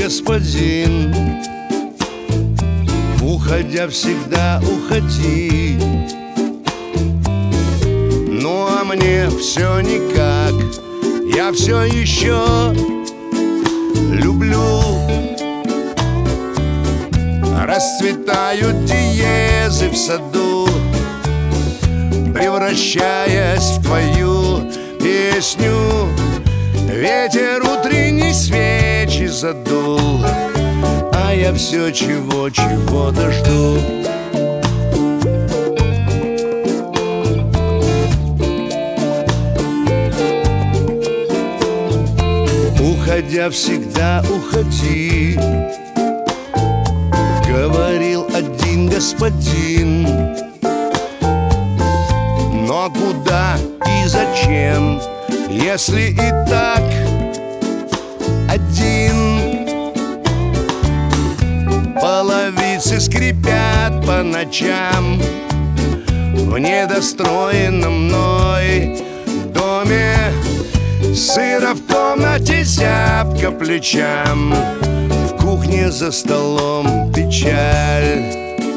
господин, уходя всегда уходи. Ну а мне все никак, я все еще люблю. Расцветают диезы в саду, превращаясь в твою песню. Ветер утренней свечи задул, а я все чего-то жду. Уходя всегда уходи, говорил один господин. Но куда и зачем, если и так один? Половицы скрипят по ночам в недостроенном мной доме. Сыро в комнате, зябко плечам, в кухне за столом печаль.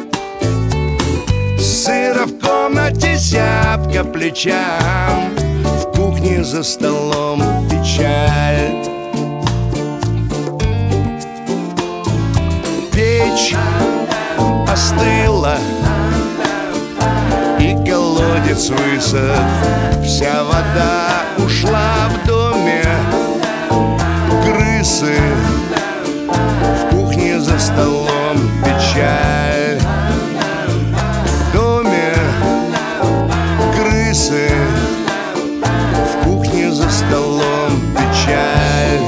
Сыро в комнате, зябко плечам, в кухне за столом печаль. Печь остыла, и колодец высох, вся вода ушла в доме. Крысы в кухне за столом печаль. В доме крысы, в кухне за столом печаль.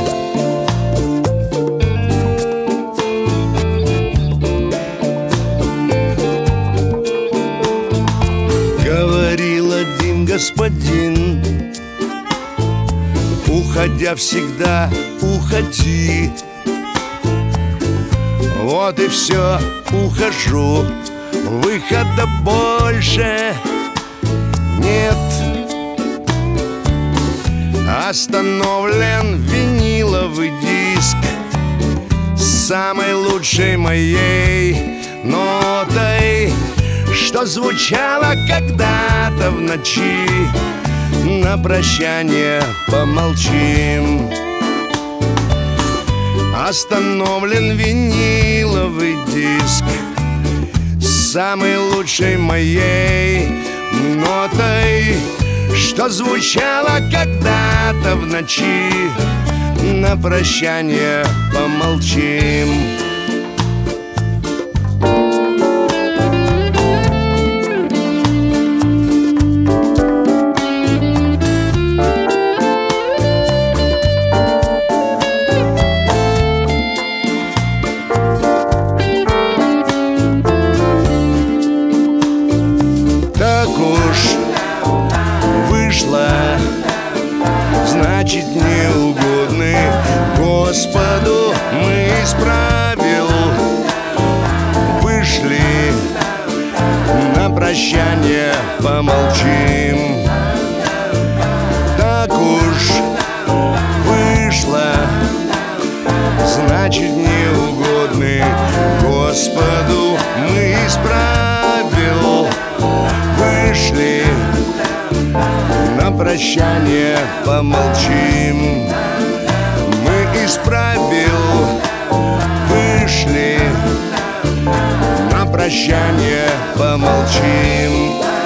Говорил один господин, уходя всегда уходи. Вот и все, ухожу, выхода больше нет. Остановлен виниловый диск с самой лучшей моей нотой, что звучало когда-то в ночи. На прощание помолчим. Остановлен виниловый диск с самой лучшей моей нотой, что звучало когда-то в ночи. На прощание помолчим. Так уж вышло, значит, неугодны Господу мы исправил. Вышли, на прощание помолчим. Так уж вышло, значит, неугодны Господу мы исправил. Вышли, на прощание помолчим. Мы исправил, вышли, на прощание помолчим.